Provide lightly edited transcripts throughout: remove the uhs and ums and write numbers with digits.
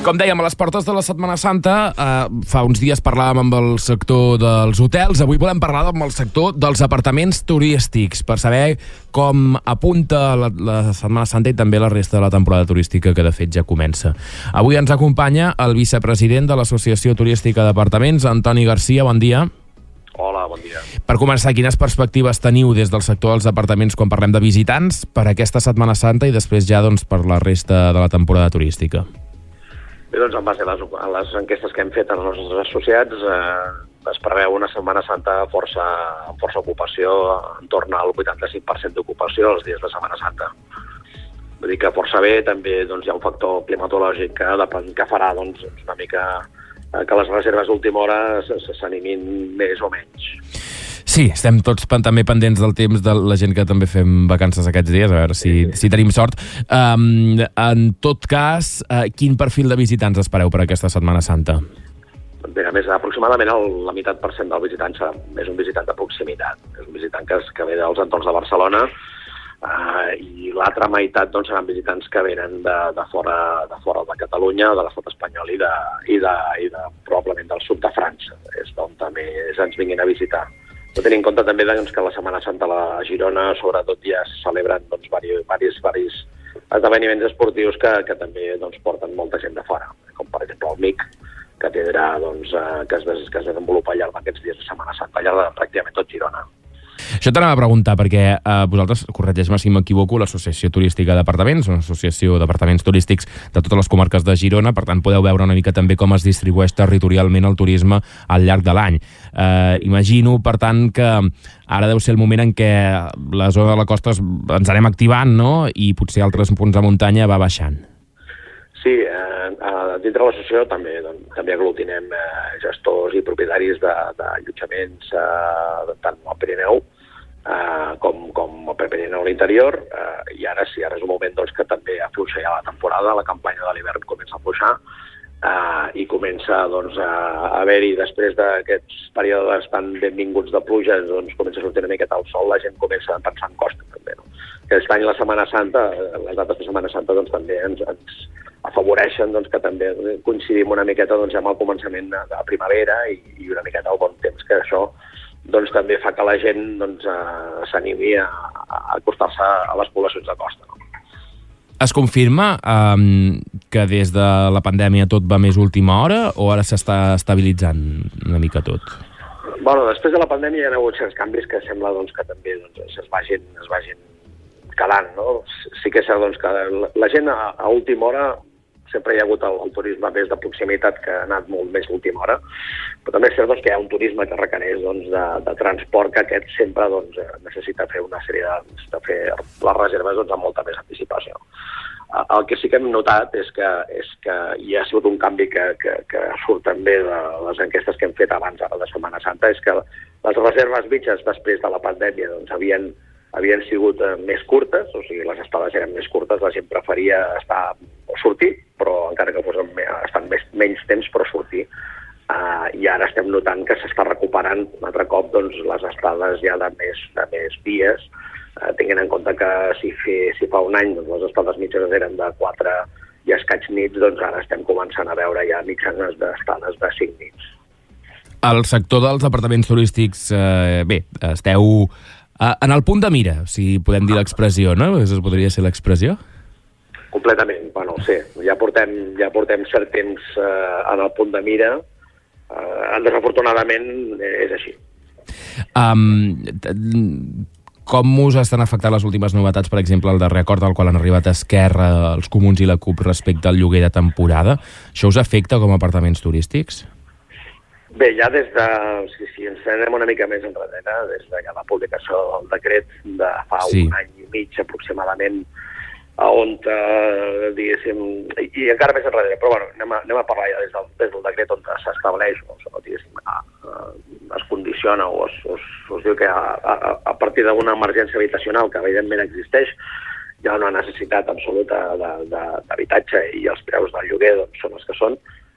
com dèiem, a les portes de la Setmana Santa, fa uns dies parlàvem amb el sector dels hotels, avui volem parlar amb el sector dels apartaments turístics, per saber com apunta la Setmana Santa i també la resta de la temporada turística, que de fet ja comença. Avui ens acompanya el vicepresident de l'Associació Turística d'Apartaments, Antoni Garcia. Bon dia. Hola, bon dia. Per començar, quines perspectives teniu des del sector dels apartaments quan parlem de visitants per aquesta Setmana Santa i després ja per la resta de la temporada turística? Bé, doncs, en base a les enquestes que hem fet als nostres associats, es preveu una Setmana Santa força ocupació, en torn al 85% d'ocupació els dies de Setmana Santa. Vull dir que força bé, també hi ha un factor climatològic que farà una mica que les reserves d'última hora s'animin més o menys. Sí, estem tots també pendents del temps de la gent que també fem vacances aquests dies, a veure si tenim sort. En tot cas, quin perfil de visitants espereu per aquesta Setmana Santa? Bé, a més, aproximadament la meitat % del visitant és un visitant de proximitat. És un visitant que ve dels entorns de Barcelona, i l'altra meitat seran visitants que venen de fora de Catalunya, de l'estat espanyol i probablement del sud de França, és d'on també ens vinguin a visitar. No tenint en compte també que la Setmana Santa a Girona sobretot ja se celebren varis esdeveniments esportius que també porten molta gent de fora, com per exemple el MIC, que tindrà que es desenvolupa al llarg d'aquests dies de Setmana Santa, al llarg de pràcticament tot Girona. Això t'anava a preguntar, perquè vosaltres, corregeix-me si m'equivoco, l'Associació Turística d'Apartaments, una associació d'apartaments turístics de totes les comarques de Girona, per tant podeu veure una mica també com es distribueix territorialment el turisme al llarg de l'any. Imagino, per tant, que ara deu ser el moment en què la zona de la costa ens anem activant, no?, i potser altres punts de muntanya va baixant. Sí, dintre de l'associació també aglutinem gestors i propietaris d'allotjaments tant al Pirineu com al Pirineu a l'interior, i ara sí, ara és un moment que també afluixa ja la temporada, la campanya de l'hivern comença a afluixar, i comença a haver-hi, després d'aquests períodes tan benvinguts de pluja, comença a sortir una miqueta el sol, la gent comença a pensar en costa també, no? Aquest any la Setmana Santa, les dates de Setmana Santa també ens afavoreixen que també coincidim una miqueta amb el començament de primavera i una miqueta el bon temps, que això també fa que la gent s'animi a acostar-se a les poblacions de costa. No? Es confirma que des de la pandèmia tot va més última hora o ara s'està estabilitzant una mica tot? Bueno, després de la pandèmia hi ha hagut certs canvis que sembla que també es vagin quedant, no? Sí que és cert que la gent a última hora sempre hi ha hagut el turisme més de proximitat que ha anat molt més a última hora, però també és cert que hi ha un turisme que requereix de transport, que aquest sempre necessita fer una sèrie de fer les reserves amb molta més anticipació. El que sí que hem notat és que hi ha sigut un canvi que surt també de les enquestes que hem fet abans de Setmana Santa, és que les reserves mitges després de la pandèmia havien sigut més curtes, o sigui, les estades eren més curtes, la gent preferia sortir, però encara que estan menys temps, però sortir. I ara estem notant que s'està recuperant un altre cop les estades ja de més dies, tenint en compte que si fa un any les estades mitjanes eren de 4 i escaig nits, ara estem començant a veure ja mitjanes d'estades de 5 nits. El sector dels apartaments turístics, esteu en el punt de mira, si podem dir l'expressió, no? Això podria ser l'expressió? Completament. Bueno, sí, ja portem cert temps en el punt de mira. Desafortunadament és així. Com us estan afectant les últimes novetats, per exemple, el darrer acord al qual han arribat Esquerra, els Comuns i la CUP respecte al lloguer de temporada? Això us afecta com a apartaments turístics? Bé, ja si ens anem una mica més enrere, des de la publicació del decret de fa un any i mig aproximadament, on, diguéssim, i encara més enrere, però bueno, anem a parlar ja des del decret on s'estableix, diguéssim, es condiciona o es diu que a partir d'una emergència habitacional que evidentment existeix, hi ha una necessitat absoluta d'habitatge i els preus del lloguer són els que són,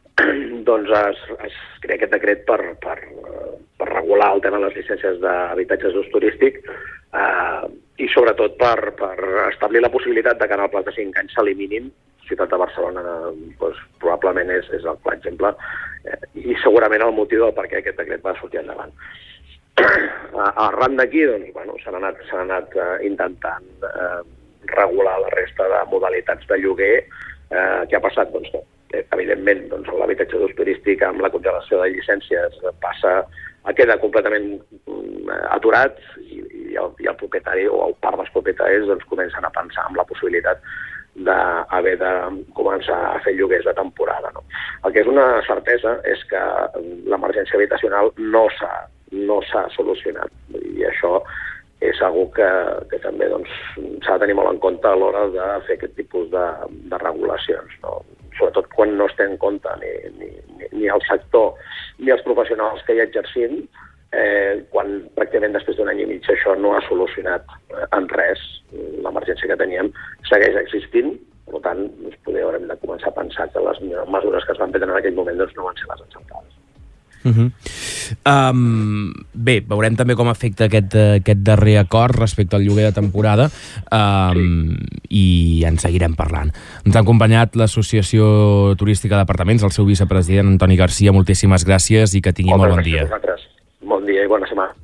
es crea aquest decret per regular el tema de les llicències d'habitatges d'ús turístic i sobretot per establir la possibilitat de que en el plaç de 5 anys s'eliminin ciutat de Barcelona probablement és el clar exemple i segurament el motiu del per què aquest decret va sortir endavant. Arran d'aquí s'han anat intentant regular la resta de modalitats de lloguer. Què ha passat? Evidentment, l'habitatge d'ús turístic amb la congelació de llicències queda completament aturat i el propietari o part dels propietaris comencen a pensar en la possibilitat d'haver de començar a fer lloguers de temporada. El que és una certesa és que l'emergència habitacional no s'ha solucionat i això és una cosa que també s'ha de tenir molt en compte a l'hora de fer aquest tipus de regulacions, sobretot quan no es té en compte ni el sector ni els professionals que hi exercim, quan pràcticament després d'un any i mig això no ha solucionat en res. L'emergència que teníem segueix existint, per tant, potser haurem de començar a pensar que les mesures que es van prendre en aquell moment no van ser les encertades. Bé, veurem també com afecta aquest darrer acord respecte al lloguer de temporada i en seguirem parlant. Ens ha acompanyat l'Associació Turística d'Apartaments, el seu vicepresident Antoni Garcia. Moltíssimes gràcies i que tingui molt bon dia. Bon dia i bona setmana.